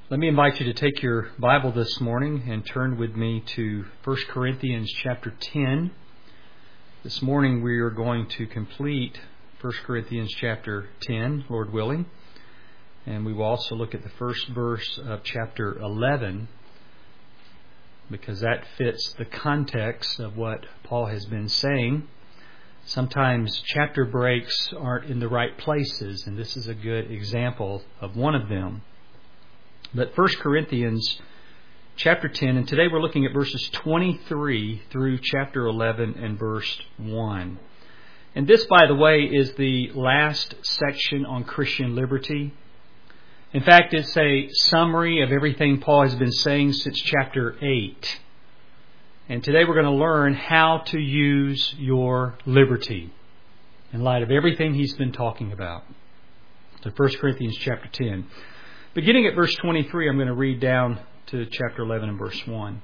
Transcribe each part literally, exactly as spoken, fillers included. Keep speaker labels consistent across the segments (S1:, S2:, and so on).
S1: Let me invite you to take your Bible this morning and turn with me to First Corinthians chapter ten. This morning we are going to complete First Corinthians chapter ten, Lord willing. And we will also look at the first verse of chapter eleven, because that fits the context of what Paul has been saying. Sometimes chapter breaks aren't in the right places, and this is a good example of one of them. But First Corinthians chapter ten, and today we're looking at verses twenty-three through chapter eleven and verse one. And this, by the way, is the last section on Christian liberty. In fact, it's a summary of everything Paul has been saying since chapter eight. And today we're going to learn how to use your liberty in light of everything he's been talking about. So First Corinthians chapter ten. Beginning at verse twenty-three, I'm going to read down to chapter eleven and verse one.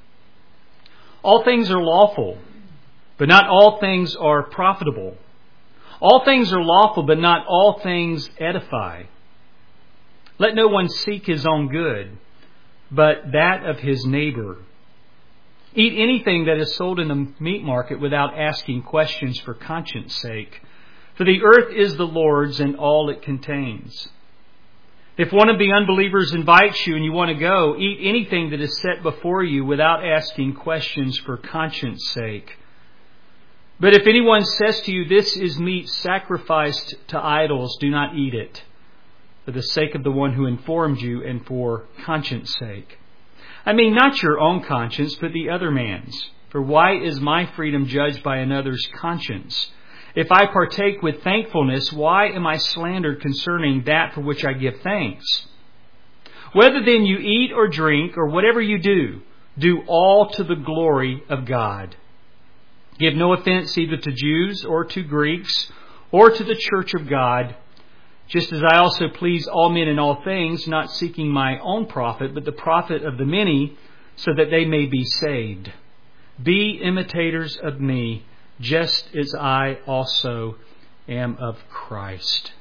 S1: All things are lawful, but not all things are profitable. All things are lawful, but not all things edify. Let no one seek his own good, but that of his neighbor. Eat anything that is sold in the meat market without asking questions for conscience sake, for the earth is the Lord's and all it contains. If one of the unbelievers invites you and you want to go, eat anything that is set before you without asking questions for conscience sake. But if anyone says to you, this is meat sacrificed to idols, do not eat it, for the sake of the one who informed you and for conscience sake. I mean, not your own conscience, but the other man's. For why is my freedom judged by another's conscience? If I partake with thankfulness, why am I slandered concerning that for which I give thanks? Whether then you eat or drink or whatever you do, do all to the glory of God. Give no offense either to Jews or to Greeks or to the church of God, just as I also please all men in all things, not seeking my own profit, but the profit of the many, so that they may be saved. Be imitators of me, just as I also am of Christ.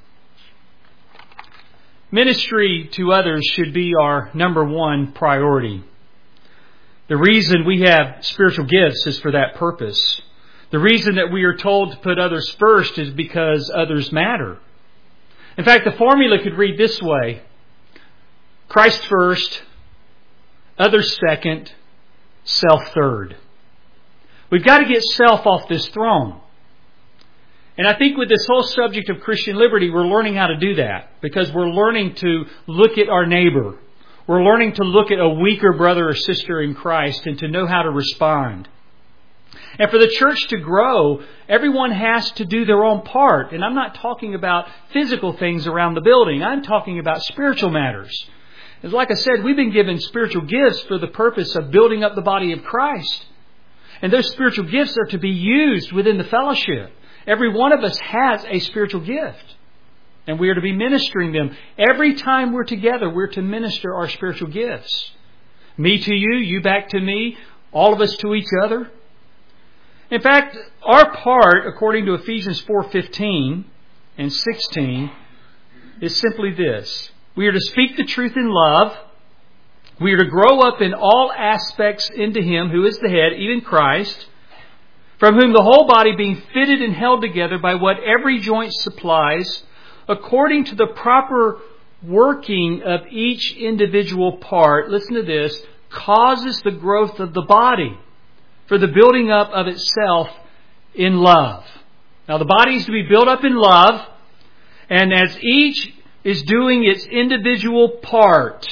S1: Ministry to others should be our number one priority. The reason we have spiritual gifts is for that purpose. The reason that we are told to put others first is because others matter. In fact, the formula could read this way: Christ first, others second, self third. We've got to get self off this throne. And I think with this whole subject of Christian liberty, we're learning how to do that, because we're learning to look at our neighbor. We're learning to look at a weaker brother or sister in Christ and to know how to respond. And for the church to grow, everyone has to do their own part. And I'm not talking about physical things around the building. I'm talking about spiritual matters. As like I said, we've been given spiritual gifts for the purpose of building up the body of Christ. And those spiritual gifts are to be used within the fellowship. Every one of us has a spiritual gift. And we are to be ministering them. Every time we're together, we're to minister our spiritual gifts. Me to you, you back to me, all of us to each other. In fact, our part, according to Ephesians four fifteen and sixteen, is simply this. We are to speak the truth in love. We are to grow up in all aspects into Him who is the head, even Christ, from whom the whole body being fitted and held together by what every joint supplies, according to the proper working of each individual part, listen to this, causes the growth of the body for the building up of itself in love. Now the body is to be built up in love, and as each is doing its individual part,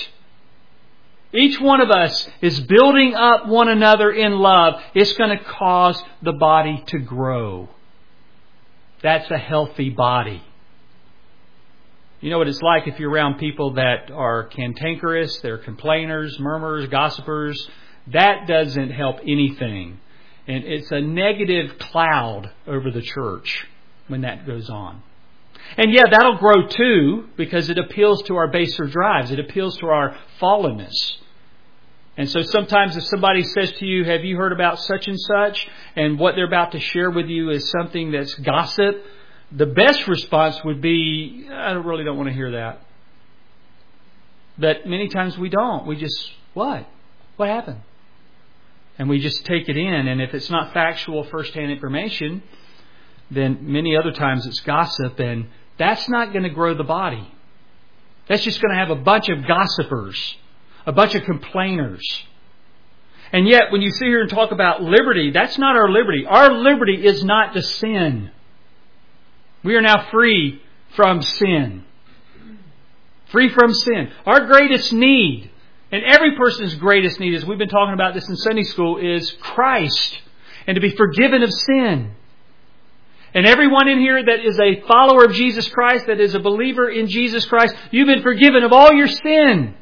S1: each one of us is building up one another in love. It's going to cause the body to grow. That's a healthy body. You know what it's like if you're around people that are cantankerous, they're complainers, murmurers, gossipers. That doesn't help anything. And it's a negative cloud over the church when that goes on. And yeah, that'll grow too, because it appeals to our baser drives. It appeals to our fallenness. And so sometimes if somebody says to you, have you heard about such and such? And what they're about to share with you is something that's gossip. The best response would be, I really don't want to hear that. But many times we don't. We just, what? What happened? And we just take it in. And if it's not factual first-hand information, then many other times it's gossip. And that's not going to grow the body. That's just going to have a bunch of gossipers, a bunch of complainers. And yet, when you sit here and talk about liberty, that's not our liberty. Our liberty is not to sin. We are now free from sin. Free from sin. Our greatest need, and every person's greatest need, as we've been talking about this in Sunday school, is Christ and to be forgiven of sin. And everyone in here that is a follower of Jesus Christ, that is a believer in Jesus Christ, you've been forgiven of all your sin.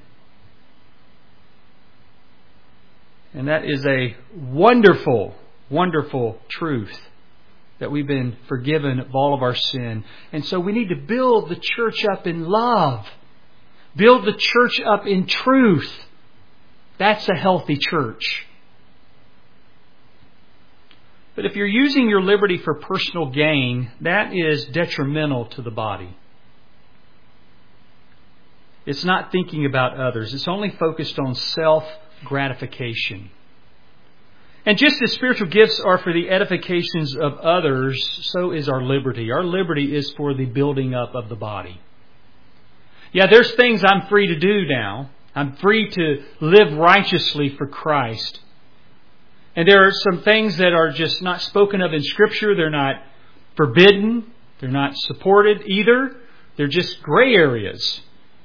S1: And that is a wonderful, wonderful truth, that we've been forgiven of all of our sin. And so we need to build the church up in love. Build the church up in truth. That's a healthy church. But if you're using your liberty for personal gain, that is detrimental to the body. It's not thinking about others. It's only focused on self-gratification. And just as spiritual gifts are for the edifications of others, so is our liberty. Our liberty is for the building up of the body. Yeah, there's things I'm free to do now. I'm free to live righteously for Christ. And there are some things that are just not spoken of in Scripture. They're not forbidden. They're not supported either. They're just gray areas.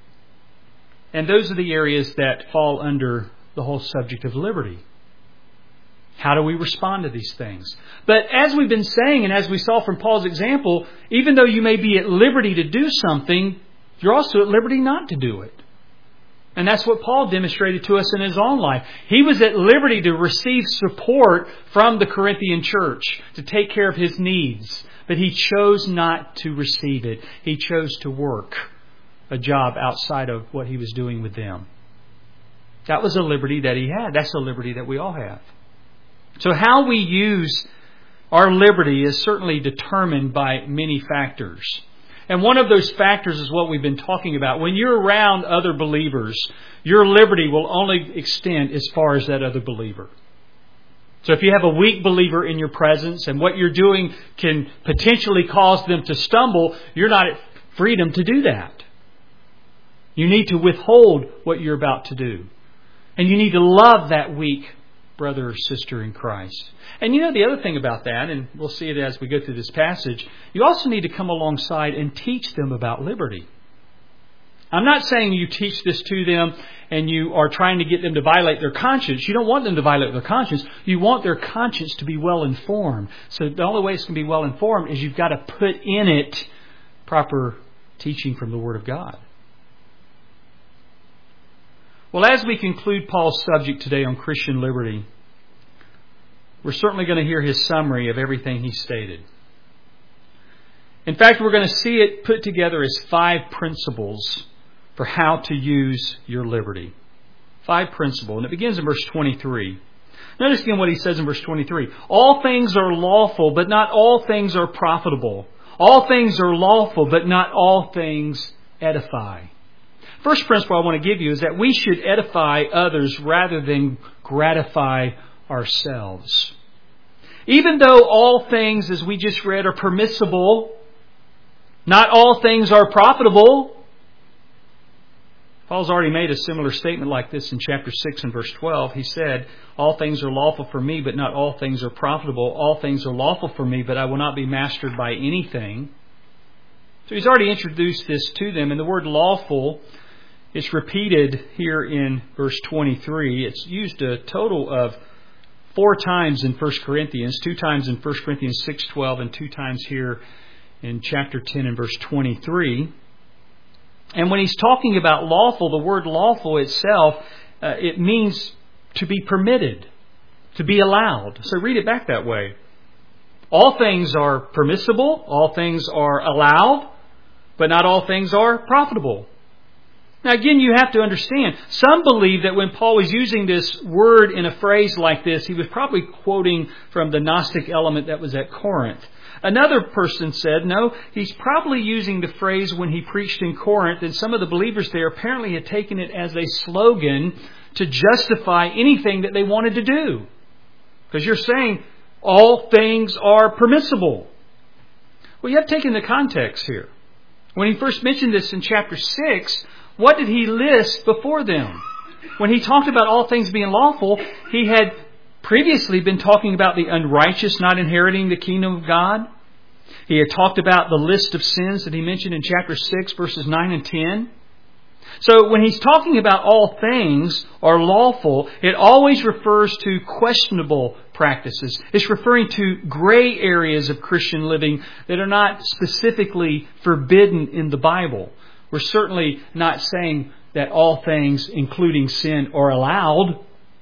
S1: And those are the areas that fall under the whole subject of liberty. How do we respond to these things? But as we've been saying, and as we saw from Paul's example, even though you may be at liberty to do something, you're also at liberty not to do it. And that's what Paul demonstrated to us in his own life. He was at liberty to receive support from the Corinthian church to take care of his needs. But he chose not to receive it. He chose to work a job outside of what he was doing with them. That was a liberty that he had. That's a liberty that we all have. So how we use our liberty is certainly determined by many factors. And one of those factors is what we've been talking about. When you're around other believers, your liberty will only extend as far as that other believer. So if you have a weak believer in your presence and what you're doing can potentially cause them to stumble, you're not at freedom to do that. You need to withhold what you're about to do. And you need to love that weak brother or sister in Christ. And you know the other thing about that, and we'll see it as we go through this passage, you also need to come alongside and teach them about liberty. I'm not saying you teach this to them and you are trying to get them to violate their conscience. You don't want them to violate their conscience. You want their conscience to be well informed. So the only way it's going to be well informed is you've got to put in it proper teaching from the Word of God. Well, as we conclude Paul's subject today on Christian liberty, we're certainly going to hear his summary of everything he stated. In fact, we're going to see it put together as five principles for how to use your liberty. Five principles. And it begins in verse twenty-three. Notice again what he says in verse twenty-three. All things are lawful, but not all things are profitable. All things are lawful, but not all things edify. First principle I want to give you is that we should edify others rather than gratify ourselves. Even though all things, as we just read, are permissible, not all things are profitable. Paul's already made a similar statement like this in chapter six and verse twelve. He said, all things are lawful for me, but not all things are profitable. All things are lawful for me, but I will not be mastered by anything. So he's already introduced this to them. And the word lawful, it's repeated here in verse twenty-three. It's used a total of four times in First Corinthians, two times in First Corinthians six twelve, and two times here in chapter ten and verse twenty-three. And when he's talking about lawful, the word lawful itself, uh, it means to be permitted, to be allowed. So read it back that way. All things are permissible, all things are allowed, but not all things are profitable. Now again, you have to understand, some believe that when Paul was using this word in a phrase like this, he was probably quoting from the Gnostic element that was at Corinth. Another person said, no, he's probably using the phrase when he preached in Corinth, and some of the believers there apparently had taken it as a slogan to justify anything that they wanted to do. Because you're saying all things are permissible. Well, you have to take in the context here. When he first mentioned this in chapter six, what did he list before them? When he talked about all things being lawful, he had previously been talking about the unrighteous not inheriting the kingdom of God. He had talked about the list of sins that he mentioned in chapter six, verses nine and ten. So when he's talking about all things are lawful, it always refers to questionable practices. It's referring to gray areas of Christian living that are not specifically forbidden in the Bible. We're certainly not saying that all things, including sin, are allowed.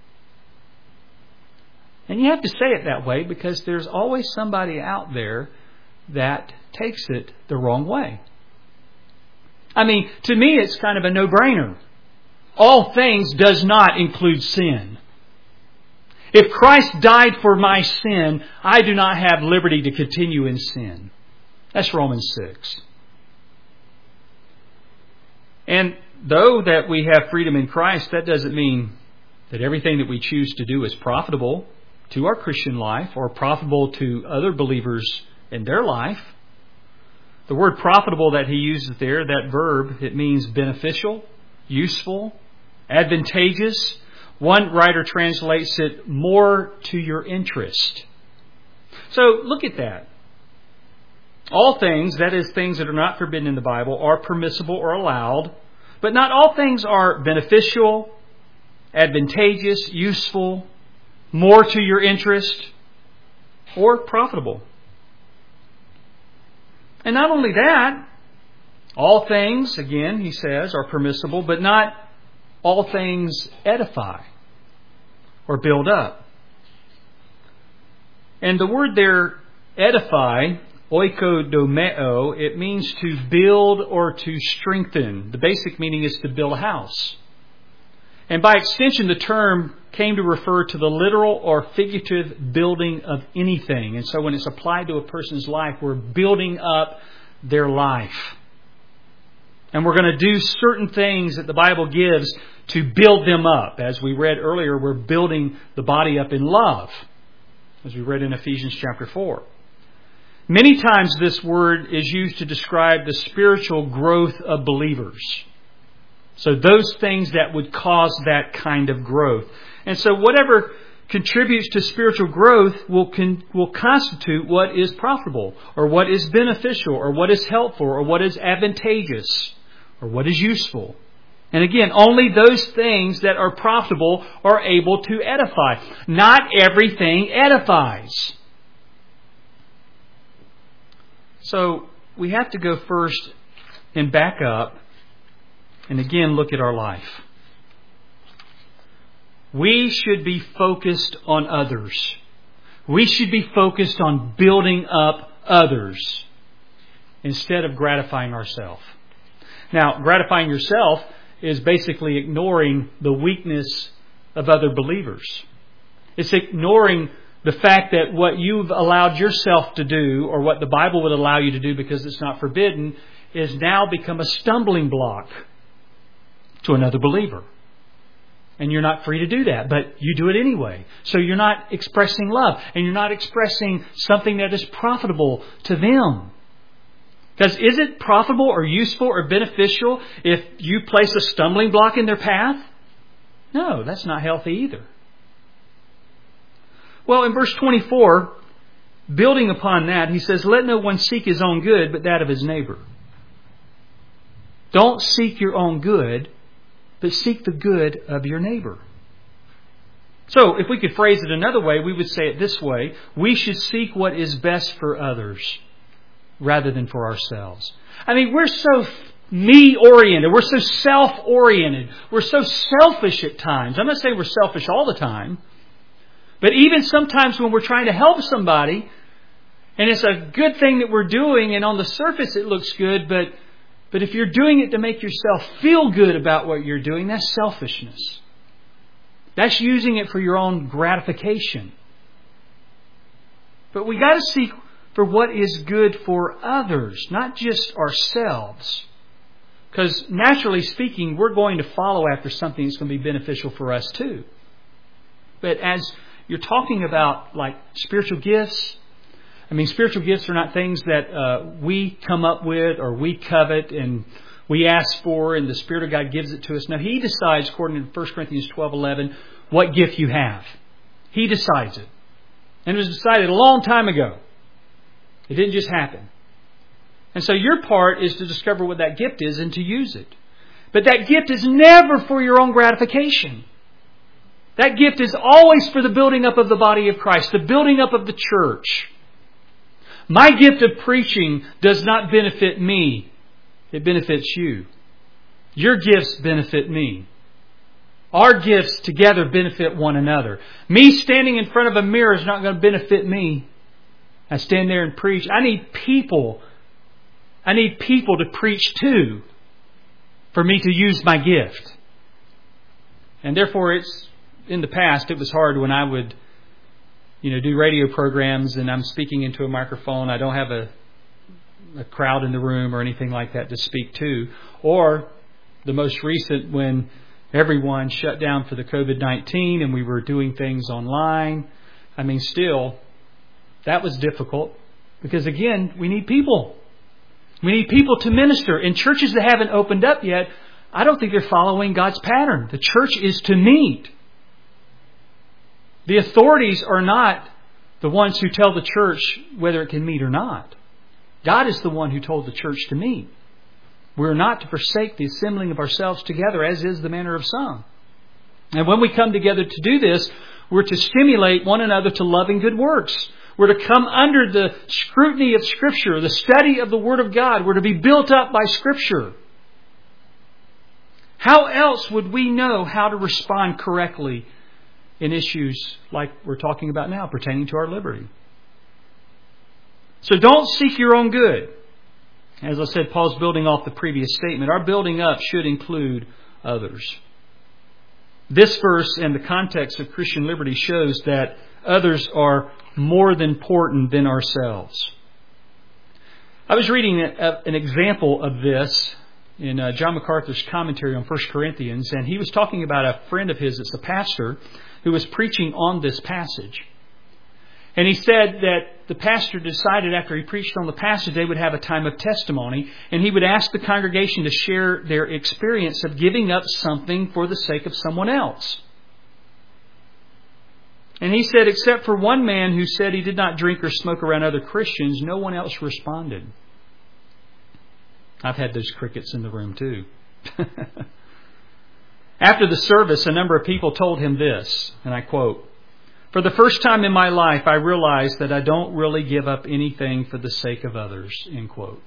S1: And you have to say it that way because there's always somebody out there that takes it the wrong way. I mean, to me, it's kind of a no-brainer. All things does not include sin. If Christ died for my sin, I do not have liberty to continue in sin. That's Romans six. And though that we have freedom in Christ, that doesn't mean that everything that we choose to do is profitable to our Christian life or profitable to other believers in their life. The word profitable that he uses there, that verb, it means beneficial, useful, advantageous. One writer translates it more to your interest. So look at that. All things, that is things that are not forbidden in the Bible, are permissible or allowed. But not all things are beneficial, advantageous, useful, more to your interest, or profitable. And not only that, all things, again, he says, are permissible, but not all things edify or build up. And the word there, edify, oikodomeo, it means to build or to strengthen. The basic meaning is to build a house. And by extension, the term came to refer to the literal or figurative building of anything. And so when it's applied to a person's life, we're building up their life. And we're going to do certain things that the Bible gives to build them up. As we read earlier, we're building the body up in love, as we read in Ephesians chapter four. Many times this word is used to describe the spiritual growth of believers. So those things that would cause that kind of growth. And so whatever contributes to spiritual growth will con- will constitute what is profitable, or what is beneficial, or what is helpful, or what is advantageous, or what is useful. And again, only those things that are profitable are able to edify. Not everything edifies. So we have to go first and back up and again look at our life. We should be focused on others. We should be focused on building up others instead of gratifying ourselves. Now, gratifying yourself is basically ignoring the weakness of other believers. It's ignoring the fact that what you've allowed yourself to do, or what the Bible would allow you to do because it's not forbidden, is now become a stumbling block to another believer. And you're not free to do that, but you do it anyway. So you're not expressing love, and you're not expressing something that is profitable to them. Because is it profitable or useful or beneficial if you place a stumbling block in their path? No, that's not healthy either. Well, in verse twenty-four, building upon that, he says, "Let no one seek his own good, but that of his neighbor." Don't seek your own good, but seek the good of your neighbor. So, if we could phrase it another way, we would say it this way: we should seek what is best for others rather than for ourselves. I mean, we're so me-oriented. We're so self-oriented. We're so selfish at times. I'm not saying we're selfish all the time. But even sometimes when we're trying to help somebody, and it's a good thing that we're doing, and on the surface it looks good, but But if you're doing it to make yourself feel good about what you're doing, that's selfishness. That's using it for your own gratification. But we got to seek for what is good for others, not just ourselves. Because naturally speaking, we're going to follow after something that's going to be beneficial for us too. But as you're talking about like spiritual gifts, I mean, spiritual gifts are not things that uh, we come up with or we covet and we ask for and the Spirit of God gives it to us. Now, He decides, according to First Corinthians twelve eleven, what gift you have. He decides it. And it was decided a long time ago. It didn't just happen. And so your part is to discover what that gift is and to use it. But that gift is never for your own gratification. That gift is always for the building up of the body of Christ, the building up of the church. My gift of preaching does not benefit me. It benefits you. Your gifts benefit me. Our gifts together benefit one another. Me standing in front of a mirror is not going to benefit me. I stand there and preach. I need people. I need people to preach to for me to use my gift. And therefore, it's in the past, it was hard when I would, you know, do radio programs and I'm speaking into a microphone. I don't have a, a crowd in the room or anything like that to speak to. Or the most recent when everyone shut down for the covid nineteen and we were doing things online. I mean, still, that was difficult because, again, we need people. We need people to minister. In churches that haven't opened up yet, I don't think they're following God's pattern. The church is to meet. The authorities are not the ones who tell the church whether it can meet or not. God is the one who told the church to meet. We're not to forsake the assembling of ourselves together, as is the manner of some. And when we come together to do this, we're to stimulate one another to loving good works. We're to come under the scrutiny of Scripture, the study of the Word of God. We're to be built up by Scripture. How else would we know how to respond correctly in issues like we're talking about now, pertaining to our liberty? So don't seek your own good. As I said, Paul's building off the previous statement. Our building up should include others. This verse and the context of Christian liberty shows that others are more than important than ourselves. I was reading an example of this in John MacArthur's commentary on First Corinthians, and he was talking about a friend of his that's a pastor who was preaching on this passage. And he said that the pastor decided after he preached on the passage they would have a time of testimony, and he would ask the congregation to share their experience of giving up something for the sake of someone else. And he said, except for one man who said he did not drink or smoke around other Christians, no one else responded. I've had those crickets in the room too. After the service, a number of people told him this, and I quote, "For the first time in my life, I realized that I don't really give up anything for the sake of others," end quote.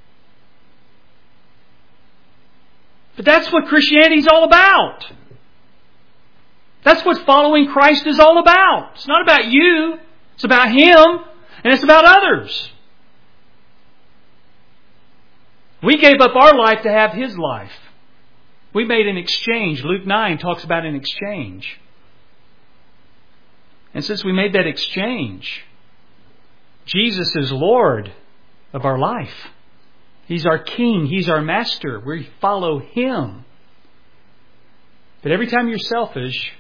S1: But that's what Christianity is all about. That's what following Christ is all about. It's not about you. It's about Him, and it's about others. We gave up our life to have His life. We made an exchange. Luke nine talks about an exchange. And since we made that exchange, Jesus is Lord of our life. He's our King. He's our Master. We follow Him. But every time you're selfish,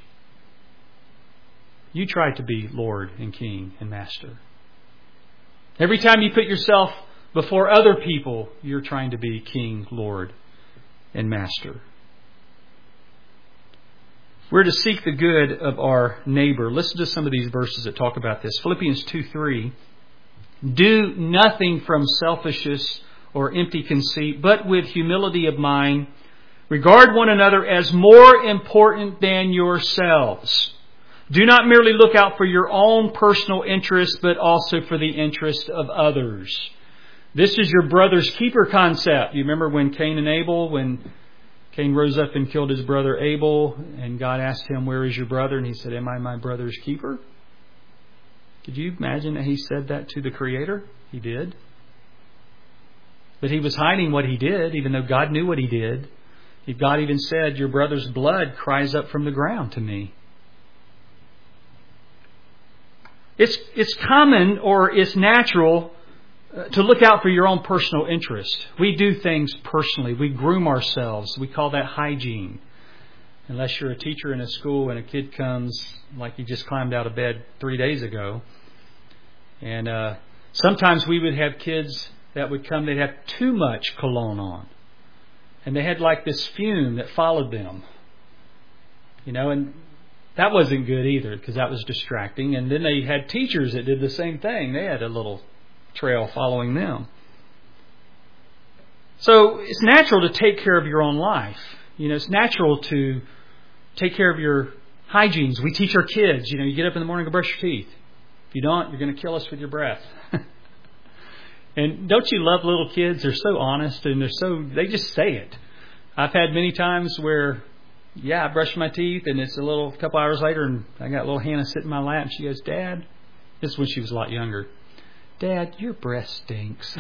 S1: you try to be Lord and King and Master. Every time you put yourself before other people, you're trying to be King, Lord, and Master. We're to seek the good of our neighbor. Listen to some of these verses that talk about this. Philippians two three. "Do nothing from selfishness or empty conceit, but with humility of mind, regard one another as more important than yourselves. Do not merely look out for your own personal interest, but also for the interest of others." This is your brother's keeper concept. You remember when Cain and Abel, when Cain rose up and killed his brother Abel, and God asked him, "Where is your brother?" And he said, "Am I my brother's keeper?" Could you imagine that he said that to the Creator? He did. But he was hiding what he did, even though God knew what he did. God even said, your brother's blood cries up from the ground to me. It's, it's common or it's natural to look out for your own personal interest. We do things personally. We groom ourselves. We call that hygiene. Unless you're a teacher in a school and a kid comes like he just climbed out of bed three days ago. And uh, sometimes we would have kids that would come, they'd have too much cologne on. And they had like this fume that followed them. You know, and that wasn't good either because that was distracting. And then they had teachers that did the same thing. They had a little trail following them. So it's natural to take care of your own life. You know, it's natural to take care of your hygienes. We teach our kids, you know, you get up in the morning and brush your teeth. If you don't, you're going to kill us with your breath. And don't you love little kids? They're so honest and they're so, they just say it. I've had many times where, yeah, I brushed my teeth and it's a little, a couple hours later and I got little Hannah sitting in my lap and she goes, Dad, this is when she was a lot younger. Dad, your breath stinks.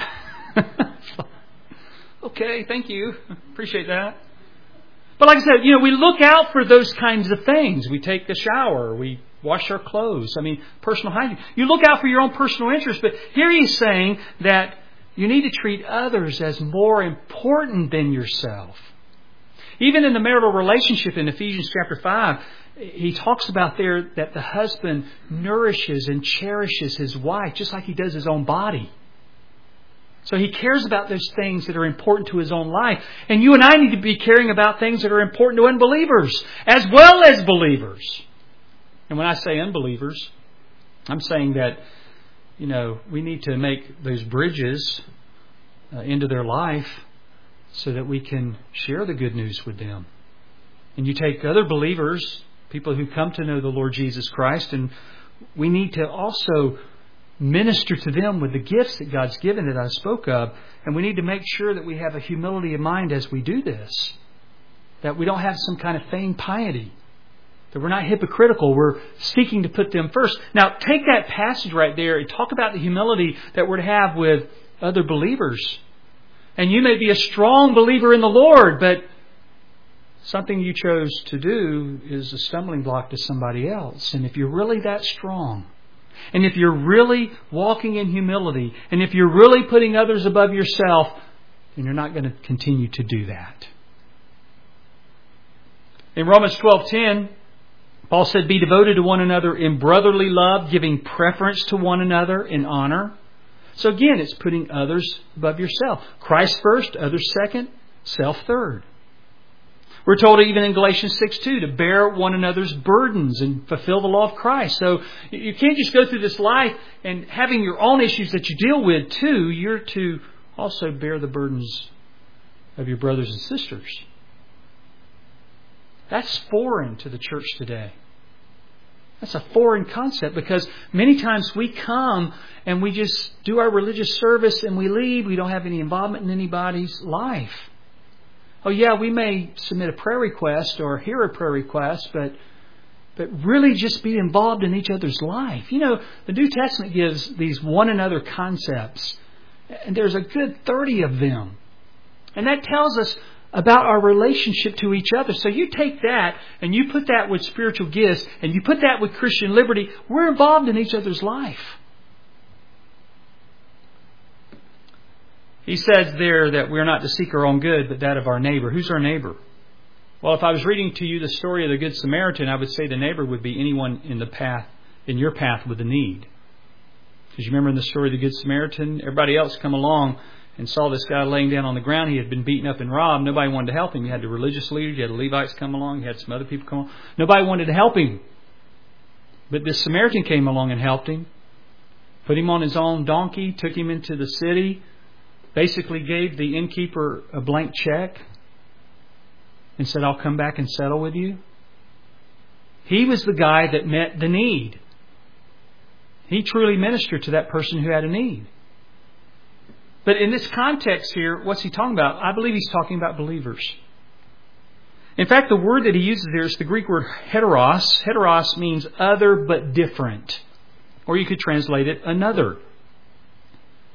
S1: Okay, thank you. Appreciate that. But like I said, you know, we look out for those kinds of things. We take a shower. We wash our clothes. I mean, personal hygiene. You look out for your own personal interest. But here he's saying that you need to treat others as more important than yourself. Even in the marital relationship in Ephesians chapter five, he talks about there that the husband nourishes and cherishes his wife just like he does his own body. So he cares about those things that are important to his own life. And you and I need to be caring about things that are important to unbelievers as well as believers. And when I say unbelievers, I'm saying that, you know, we need to make those bridges uh, into their life so that we can share the good news with them. And you take other believers, people who come to know the Lord Jesus Christ, and we need to also minister to them with the gifts that God's given that I spoke of. And we need to make sure that we have a humility of mind as we do this. That we don't have some kind of feigned piety. That we're not hypocritical. We're seeking to put them first. Now, take that passage right there and talk about the humility that we're to have with other believers. And you may be a strong believer in the Lord, but something you chose to do is a stumbling block to somebody else. And if you're really that strong, and if you're really walking in humility, and if you're really putting others above yourself, then you're not going to continue to do that. In Romans twelve ten, Paul said, be devoted to one another in brotherly love, giving preference to one another in honor. So again, it's putting others above yourself. Christ first, others second, self third. We're told even in Galatians six two to bear one another's burdens and fulfill the law of Christ. So you can't just go through this life and having your own issues that you deal with too. You're to also bear the burdens of your brothers and sisters. That's foreign to the church today. That's a foreign concept because many times we come and we just do our religious service and we leave. We don't have any involvement in anybody's life. Oh yeah, we may submit a prayer request or hear a prayer request, but but really just be involved in each other's life. You know, the New Testament gives these one another concepts, and there's a good thirty of them. And that tells us about our relationship to each other. So you take that and you put that with spiritual gifts and you put that with Christian liberty. We're involved in each other's life. He says there that we're not to seek our own good, but that of our neighbor. Who's our neighbor? Well, if I was reading to you the story of the Good Samaritan, I would say the neighbor would be anyone in the path, in your path with a need. Because you remember in the story of the Good Samaritan, everybody else come along and saw this guy laying down on the ground. He had been beaten up and robbed. Nobody wanted to help him. You had the religious leaders, you had the Levites come along, you had some other people come along. Nobody wanted to help him. But this Samaritan came along and helped him. Put him on his own donkey, took him into the city, basically gave the innkeeper a blank check and said, I'll come back and settle with you. He was the guy that met the need. He truly ministered to that person who had a need. But in this context here, what's he talking about? I believe he's talking about believers. In fact, the word that he uses there is the Greek word heteros. Heteros means other but different. Or you could translate it another.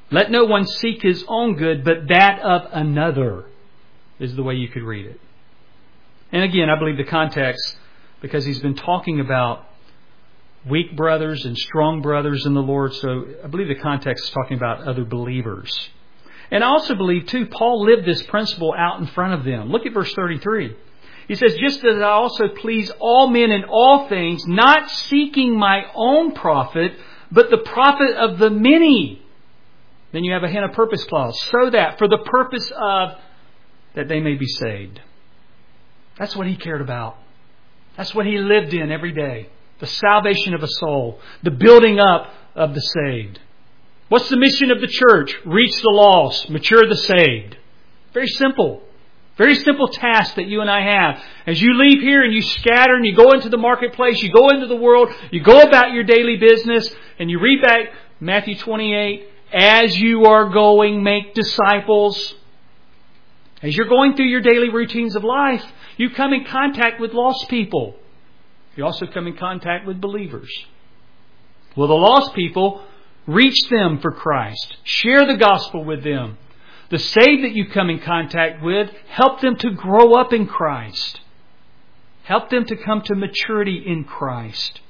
S1: Let no one seek his own good, but that of another, is the way you could read it. And again, I believe the context, because he's been talking about weak brothers and strong brothers in the Lord, so I believe the context is talking about other believers. And I also believe, too, Paul lived this principle out in front of them. Look at verse thirty-three. He says, just as I also please all men in all things, not seeking my own profit, but the profit of the many. Then you have a hint of purpose clause. So that, for the purpose of, that they may be saved. That's what he cared about. That's what he lived in every day. The salvation of a soul. The building up of the saved. What's the mission of the church? Reach the lost. Mature the saved. Very simple. Very simple task that you and I have. As you leave here and you scatter and you go into the marketplace, you go into the world, you go about your daily business, and you read back Matthew twenty-eight, as you are going, make disciples. As you're going through your daily routines of life, you come in contact with lost people. You also come in contact with believers. Well, the lost people, reach them for Christ. Share the gospel with them. The saved that you come in contact with, help them to grow up in Christ. Help them to come to maturity in Christ.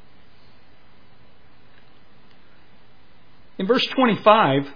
S1: In verse twenty-five,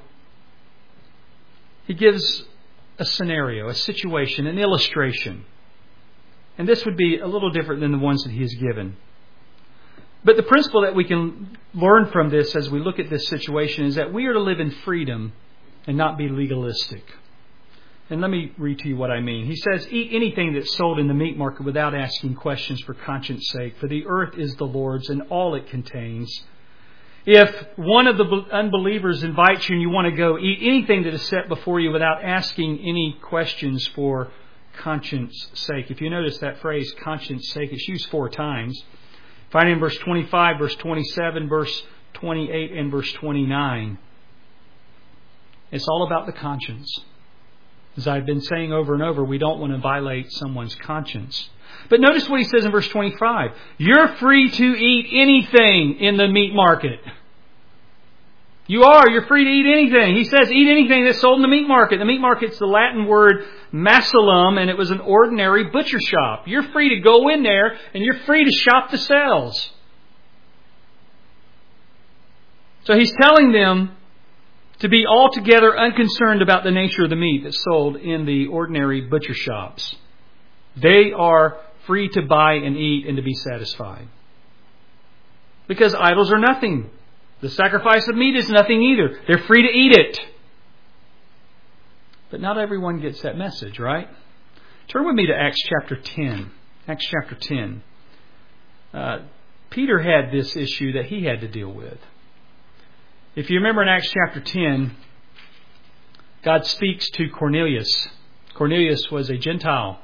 S1: he gives a scenario, a situation, an illustration. And this would be a little different than the ones that he has given. But the principle that we can learn from this as we look at this situation is that we are to live in freedom and not be legalistic. And let me read to you what I mean. He says, eat anything that's sold in the meat market without asking questions for conscience sake, for the earth is the Lord's and all it contains. If one of the unbelievers invites you and you want to go, eat anything that is set before you without asking any questions for conscience sake. If you notice that phrase, conscience sake, it's used four times. Find it in verse twenty-five, verse twenty-seven, verse twenty-eight, and verse twenty-nine. It's all about the conscience. As I've been saying over and over, we don't want to violate someone's conscience. But notice what he says in verse twenty-five. You're free to eat anything in the meat market. You are. You're free to eat anything. He says eat anything that's sold in the meat market. The meat market's the Latin word macellum, and it was an ordinary butcher shop. You're free to go in there, and you're free to shop the sales. So he's telling them to be altogether unconcerned about the nature of the meat that's sold in the ordinary butcher shops. They are free to buy and eat and to be satisfied. Because idols are nothing. The sacrifice of meat is nothing either. They're free to eat it. But not everyone gets that message, right? Turn with me to Acts chapter ten. Acts chapter ten. Uh, Peter had this issue that he had to deal with. If you remember in Acts chapter ten, God speaks to Cornelius. Cornelius was a Gentile.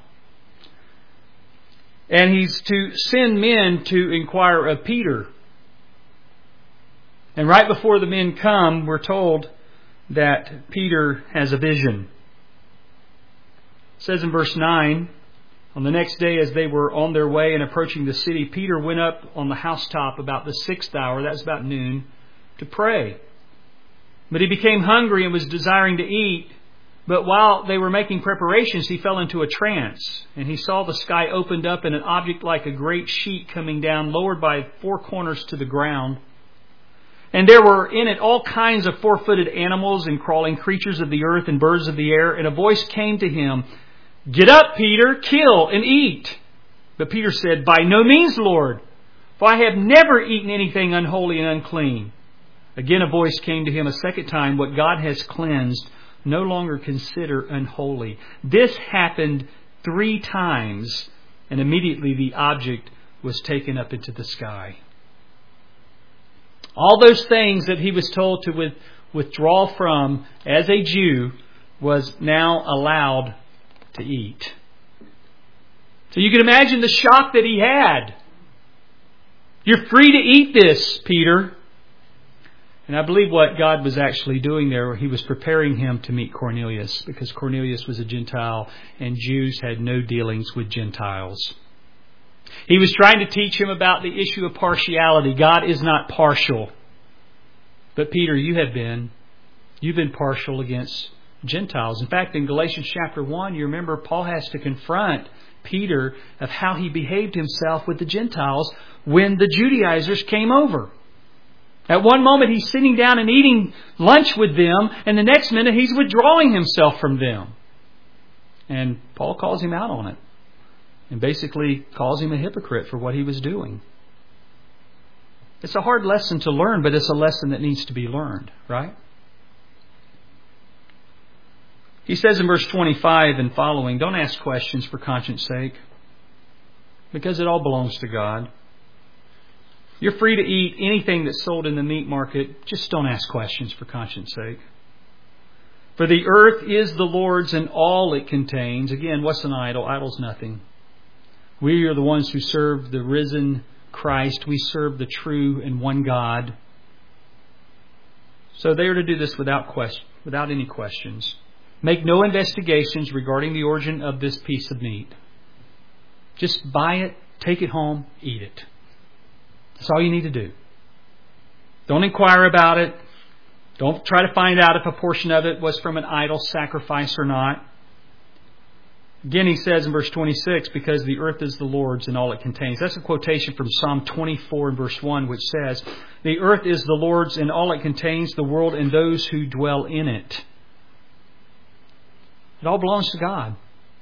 S1: And he's to send men to inquire of Peter. And right before the men come, we're told that Peter has a vision. It says in verse nine, on the next day as they were on their way and approaching the city, Peter went up on the housetop about the sixth hour, that was about noon, to pray. But he became hungry and was desiring to eat. But while they were making preparations, he fell into a trance. And he saw the sky opened up and an object like a great sheet coming down, lowered by four corners to the ground. And there were in it all kinds of four-footed animals and crawling creatures of the earth and birds of the air. And a voice came to him, "Get up, Peter, kill and eat." But Peter said, "By no means, Lord, for I have never eaten anything unholy and unclean." Again a voice came to him a second time, "What God has cleansed, no longer consider unholy." This happened three times, and immediately the object was taken up into the sky. All those things that he was told to with, withdraw from as a Jew was now allowed to eat. So you can imagine the shock that he had. You're free to eat this, Peter. And I believe what God was actually doing there, he was preparing him to meet Cornelius, because Cornelius was a Gentile and Jews had no dealings with Gentiles. He was trying to teach him about the issue of partiality. God is not partial. But Peter, you have been. You've been partial against Gentiles. In fact, in Galatians chapter one, you remember Paul has to confront Peter of how he behaved himself with the Gentiles when the Judaizers came over. At one moment he's sitting down and eating lunch with them, and the next minute he's withdrawing himself from them. And Paul calls him out on it and basically calls him a hypocrite for what he was doing. It's a hard lesson to learn, but it's a lesson that needs to be learned, right? He says in verse twenty-five and following, don't ask questions for conscience sake, because it all belongs to God. You're free to eat anything that's sold in the meat market. Just don't ask questions for conscience sake. For the earth is the Lord's and all it contains. Again, what's an idol? Idol's nothing. We are the ones who serve the risen Christ. We serve the true and one God. So they are to do this without question, without any questions. Make no investigations regarding the origin of this piece of meat. Just buy it, take it home, eat it. That's all you need to do. Don't inquire about it. Don't try to find out if a portion of it was from an idol sacrifice or not. Again, he says in verse twenty-six, because the earth is the Lord's and all it contains. That's a quotation from Psalm twenty-four and verse one, which says, the earth is the Lord's and all it contains, the world and those who dwell in it. It all belongs to God.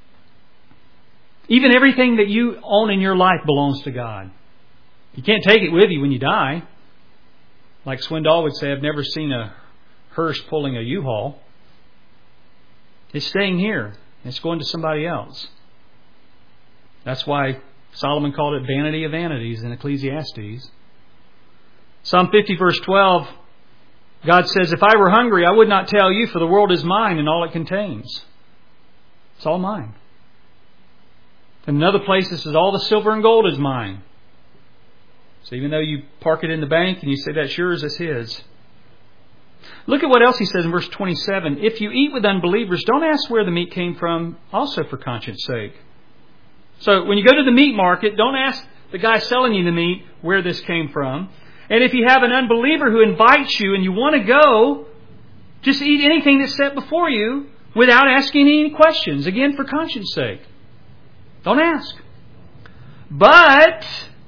S1: Even everything that you own in your life belongs to God. You can't take it with you when you die. Like Swindoll would say, I've never seen a hearse pulling a U-Haul. It's staying here. It's going to somebody else. That's why Solomon called it vanity of vanities in Ecclesiastes. Psalm fifty verse twelve, God says, if I were hungry, I would not tell you, for the world is mine and all it contains. It's all mine. In another place, it says, all the silver and gold is mine. So even though you park it in the bank and you say that's yours, it's His. Look at what else he says in verse twenty-seven. If you eat with unbelievers, don't ask where the meat came from, also for conscience sake. So when you go to the meat market, don't ask the guy selling you the meat where this came from. And if you have an unbeliever who invites you and you want to go, just eat anything that's set before you without asking any questions. Again, for conscience sake. Don't ask. But,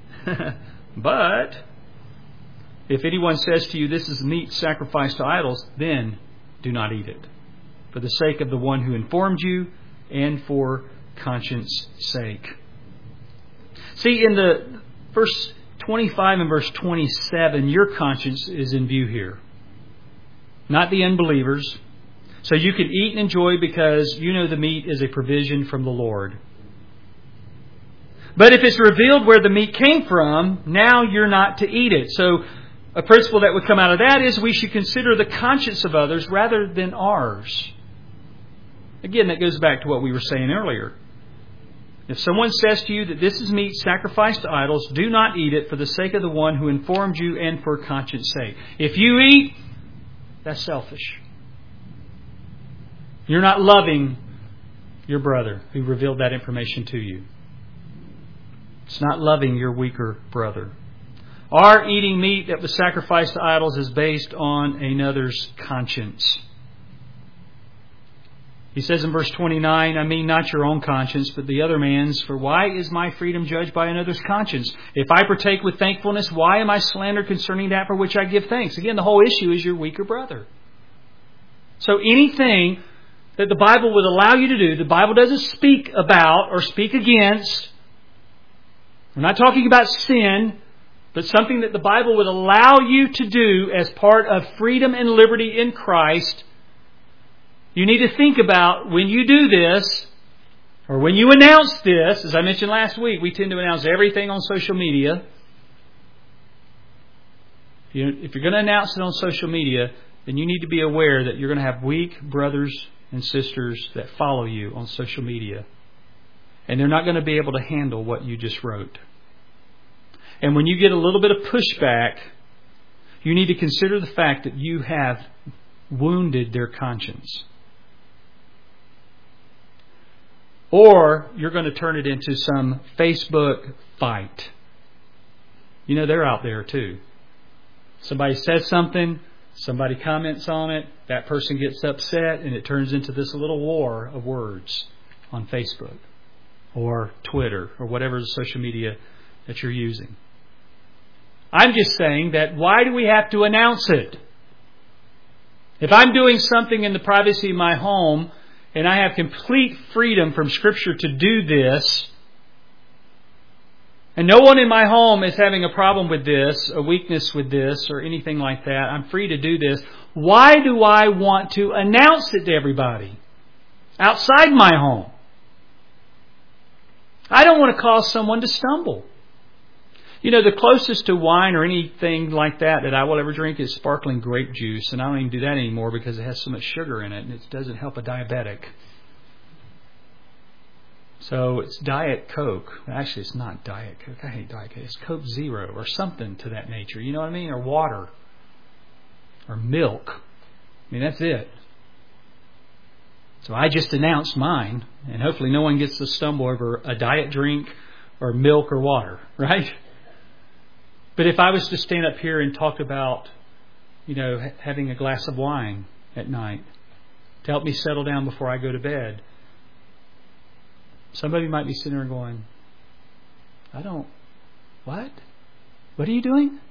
S1: but, if anyone says to you, this is meat sacrificed to idols, then do not eat it, for the sake of the one who informed you and for conscience sake. See, in the verse twenty-five and verse twenty-seven, your conscience is in view here, not the unbelievers. So you can eat and enjoy because you know the meat is a provision from the Lord. But if it's revealed where the meat came from, now you're not to eat it. So a principle that would come out of that is we should consider the conscience of others rather than ours. Again, that goes back to what we were saying earlier. If someone says to you that this is meat sacrificed to idols, do not eat it for the sake of the one who informed you and for conscience sake. If you eat, that's selfish. You're not loving your brother who revealed that information to you. It's not loving your weaker brother. Our eating meat that was sacrificed to idols is based on another's conscience. He says in verse twenty-nine, I mean not your own conscience, but the other man's. For why is my freedom judged by another's conscience? If I partake with thankfulness, why am I slandered concerning that for which I give thanks? Again, the whole issue is your weaker brother. So anything that the Bible would allow you to do, the Bible doesn't speak about or speak against. We're not talking about sin, but something that the Bible would allow you to do as part of freedom and liberty in Christ. You need to think about when you do this, or when you announce this. As I mentioned last week, we tend to announce everything on social media. If you're going to announce it on social media, then you need to be aware that you're going to have weak brothers and sisters that follow you on social media. And they're not going to be able to handle what you just wrote. And when you get a little bit of pushback, you need to consider the fact that you have wounded their conscience. Or you're going to turn it into some Facebook fight. You know, they're out there too. Somebody says something, Somebody comments on it, that person gets upset, and it turns into this little war of words on Facebook or Twitter or whatever social media that you're using. I'm just saying that why do we have to announce it? If I'm doing something in the privacy of my home and I have complete freedom from Scripture to do this, and no one in my home is having a problem with this, a weakness with this, or anything like that, I'm free to do this, why do I want to announce it to everybody outside my home? I don't want to cause someone to stumble. You know, the closest to wine or anything like that that I will ever drink is sparkling grape juice. And I don't even do that anymore because it has so much sugar in it and it doesn't help a diabetic. So it's Diet Coke. Actually, it's not Diet Coke. I hate Diet Coke. It's Coke Zero or something to that nature. You know what I mean? Or water. Or milk. I mean, that's it. So I just announced mine. And hopefully no one gets to stumble over a diet drink or milk or water. Right? But if I was to stand up here and talk about, you know, having a glass of wine at night to help me settle down before I go to bed, somebody might be sitting there going, I don't, what? What are you doing?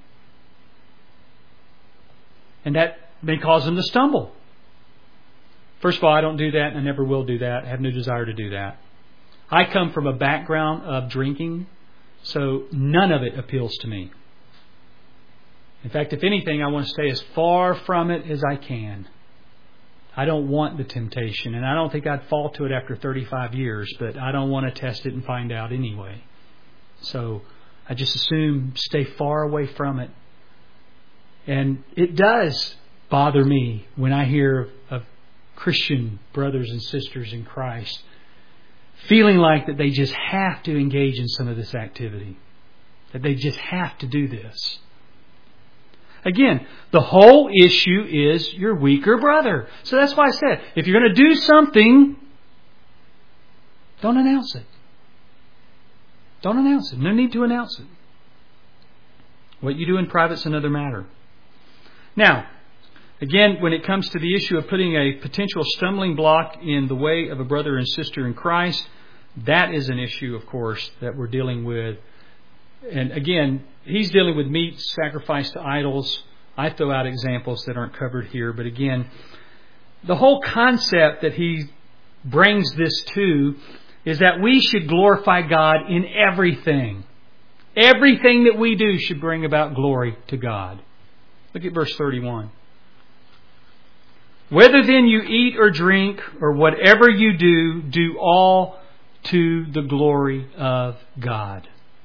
S1: And that may cause them to stumble. First of all, I don't do that and I never will do that. I have no desire to do that. I come from a background of drinking, so none of it appeals to me. In fact, if anything, I want to stay as far from it as I can. I don't want the temptation, and I don't think I'd fall to it after thirty-five years, but I don't want to test it and find out anyway. So I just assume stay far away from it. And it does bother me when I hear of Christian brothers and sisters in Christ feeling like that they just have to engage in some of this activity, that they just have to do this. Again, the whole issue is your weaker brother. So that's why I said, if you're going to do something, don't announce it. Don't announce it. No need to announce it. What you do in private is another matter. Now, again, when it comes to the issue of putting a potential stumbling block in the way of a brother and sister in Christ, that is an issue, of course, that we're dealing with. And again, he's dealing with meat sacrificed to idols. I throw out examples that aren't covered here. But again, the whole concept that he brings this to is that we should glorify God in everything. Everything that we do should bring about glory to God. Look at verse thirty-one. Whether then you eat or drink or whatever you do, do all to the glory of God.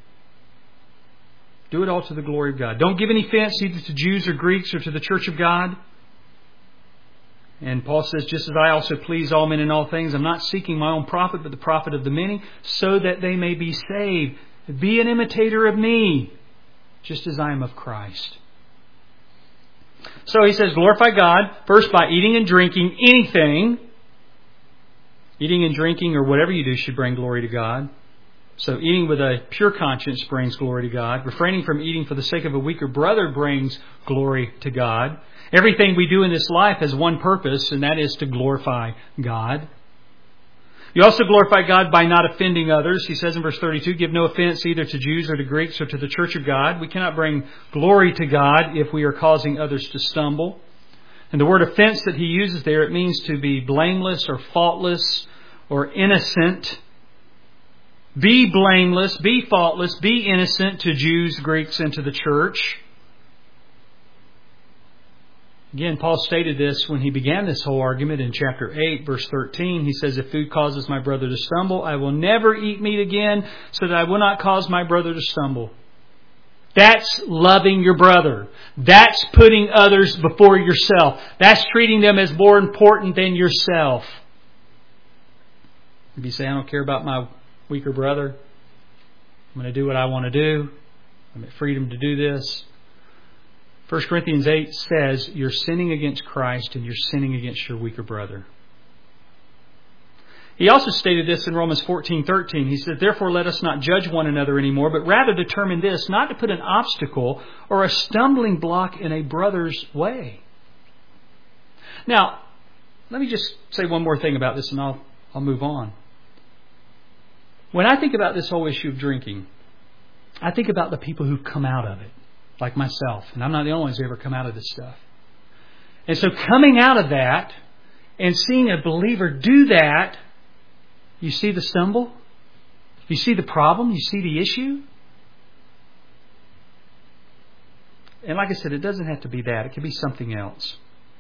S1: Do it all to the glory of God. Don't give any offense either to Jews or Greeks or to the church of God. And Paul says, just as I also please all men in all things, I'm not seeking my own profit, but the profit of the many, so that they may be saved. Be an imitator of me, just as I am of Christ. So he says, glorify God, first by eating and drinking anything. Eating and drinking or whatever you do should bring glory to God. So eating with a pure conscience brings glory to God. Refraining from eating for the sake of a weaker brother brings glory to God. Everything we do in this life has one purpose, and that is to glorify God. You also glorify God by not offending others. He says in verse thirty-two, give no offense either to Jews or to Greeks or to the church of God. We cannot bring glory to God if we are causing others to stumble. And the word offense that he uses there, it means to be blameless or faultless or innocent. Be blameless, be faultless, be innocent to Jews, Greeks, and to the church. Again, Paul stated this when he began this whole argument in chapter eight, verse thirteen. He says, if food causes my brother to stumble, I will never eat meat again, so that I will not cause my brother to stumble. That's loving your brother. That's putting others before yourself. That's treating them as more important than yourself. If you say, I don't care about my weaker brother, I'm going to do what I want to do. I'm at freedom to do this. First Corinthians eight says you're sinning against Christ and you're sinning against your weaker brother. He also stated this in Romans fourteen thirteen. He says, therefore let us not judge one another anymore, but rather determine this, not to put an obstacle or a stumbling block in a brother's way. Now, let me just say one more thing about this and I'll, I'll move on. When I think about this whole issue of drinking, I think about the people who've come out of it, like myself. And I'm not the only ones who ever come out of this stuff. And so coming out of that and seeing a believer do that, you see the stumble? You see the problem? You see the issue? And like I said, it doesn't have to be that. It can be something else.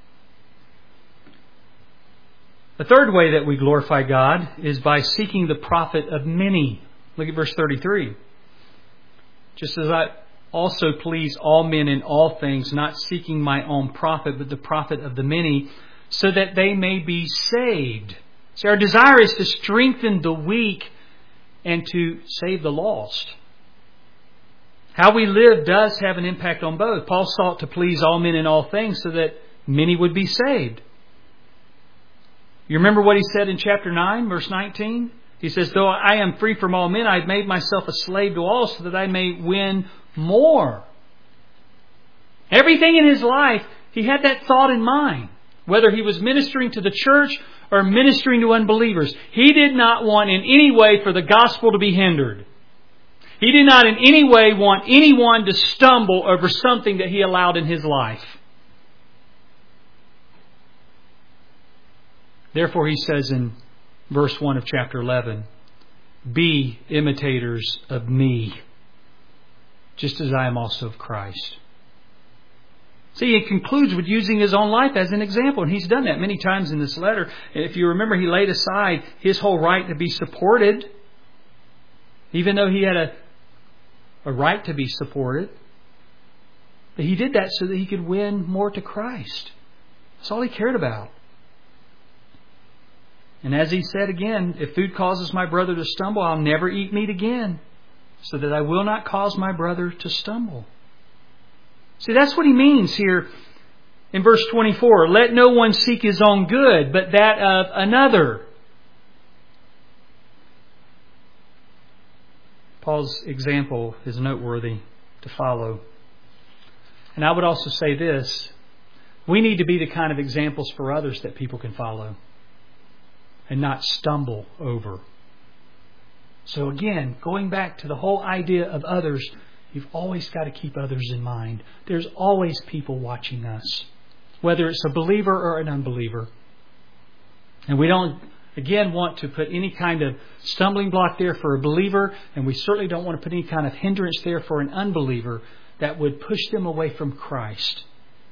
S1: The third way that we glorify God is by seeking the profit of many. Look at verse thirty-three. Just as I also please all men in all things, not seeking my own profit, but the profit of the many, so that they may be saved. See, our desire is to strengthen the weak and to save the lost. How we live does have an impact on both. Paul sought to please all men in all things so that many would be saved. You remember what he said in chapter nine, verse nineteen? He says, though I am free from all men, I have made myself a slave to all so that I may win more. Everything in his life, he had that thought in mind. Whether he was ministering to the church or ministering to unbelievers, he did not want in any way for the gospel to be hindered. He did not in any way want anyone to stumble over something that he allowed in his life. Therefore, he says in verse one of chapter eleven, be imitators of me, just as I am also of Christ. See, he concludes with using his own life as an example. And he's done that many times in this letter. If you remember, he laid aside his whole right to be supported, even though he had a, a right to be supported. But he did that so that he could win more to Christ. That's all he cared about. And as he said again, if food causes my brother to stumble, I'll never eat meat again, so that I will not cause my brother to stumble. See, that's what he means here in verse twenty-four. Let no one seek his own good, but that of another. Paul's example is noteworthy to follow. And I would also say this. We need to be the kind of examples for others that people can follow and not stumble over. So again, going back to the whole idea of others, you've always got to keep others in mind. There's always people watching us, whether it's a believer or an unbeliever. And we don't, again, want to put any kind of stumbling block there for a believer, and we certainly don't want to put any kind of hindrance there for an unbeliever that would push them away from Christ.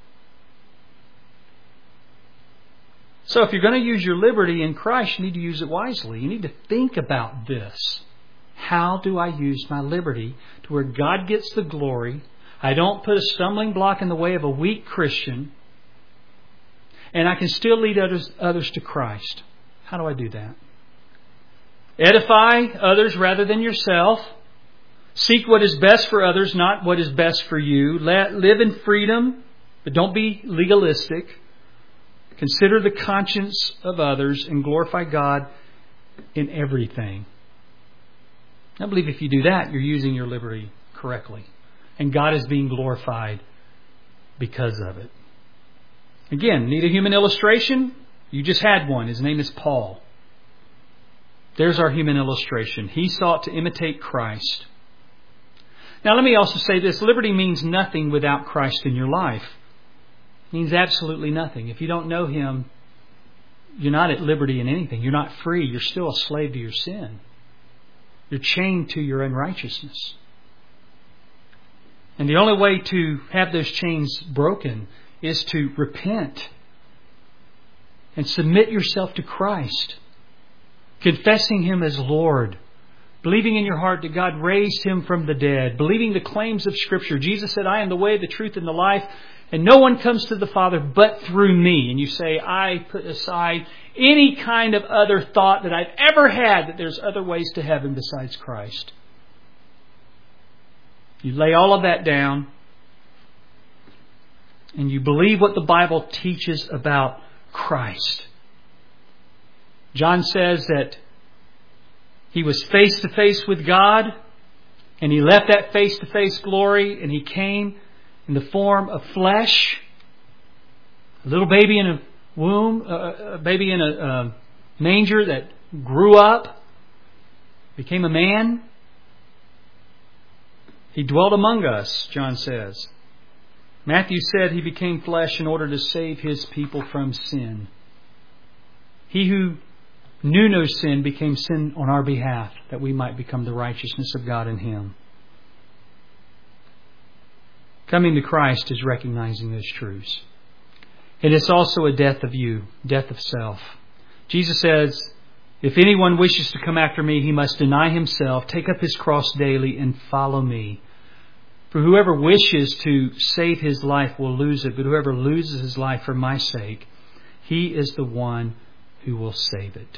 S1: So if you're going to use your liberty in Christ, you need to use it wisely. You need to think about this. How do I use my liberty to where God gets the glory? I don't put a stumbling block in the way of a weak Christian. And I can still lead others, others to Christ. How do I do that? Edify others rather than yourself. Seek what is best for others, not what is best for you. Let, live in freedom, but don't be legalistic. Consider the conscience of others and glorify God in everything. I believe if you do that, you're using your liberty correctly. And God is being glorified because of it. Again, need a human illustration? You just had one. His name is Paul. There's our human illustration. He sought to imitate Christ. Now let me also say this. Liberty means nothing without Christ in your life. It means absolutely nothing. If you don't know Him, you're not at liberty in anything. You're not free. You're still a slave to your sin. You're chained to your unrighteousness. And the only way to have those chains broken is to repent and submit yourself to Christ, confessing Him as Lord, believing in your heart that God raised Him from the dead, believing the claims of Scripture. Jesus said, I am the way, the truth, and the life, and no one comes to the Father but through me. And you say, I put aside any kind of other thought that I've ever had that there's other ways to heaven besides Christ. You lay all of that down and you believe what the Bible teaches about Christ. John says that He was face to face with God and He left that face to face glory and He came in the form of flesh, a little baby in a womb, uh, a baby in a uh, manger that grew up, became a man. He dwelt among us, John says. Matthew said He became flesh in order to save His people from sin. He who knew no sin became sin on our behalf, that we might become the righteousness of God in Him. Coming to Christ is recognizing those truths. And it's also a death of you, death of self. Jesus says, if anyone wishes to come after me, he must deny himself, take up his cross daily, and follow me. For whoever wishes to save his life will lose it, but whoever loses his life for my sake, he is the one who will save it.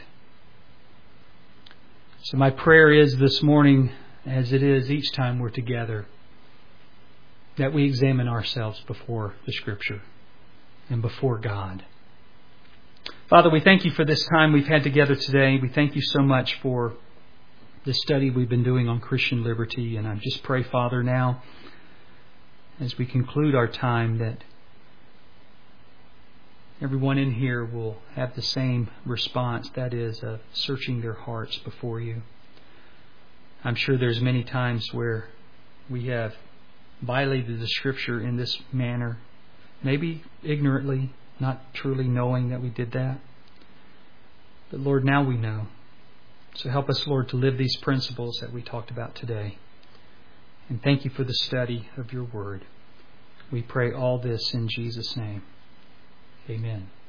S1: So my prayer is this morning, as it is each time we're together, that we examine ourselves before the Scripture and before God. Father, we thank You for this time we've had together today. We thank You so much for the study we've been doing on Christian liberty. And I just pray, Father, now, as we conclude our time, that everyone in here will have the same response, that is, of searching their hearts before You. I'm sure there's many times where we have violated the Scripture in this manner, maybe ignorantly, not truly knowing that we did that. But Lord, now we know. So help us, Lord, to live these principles that we talked about today. And thank You for the study of Your Word. We pray all this in Jesus' name. Amen.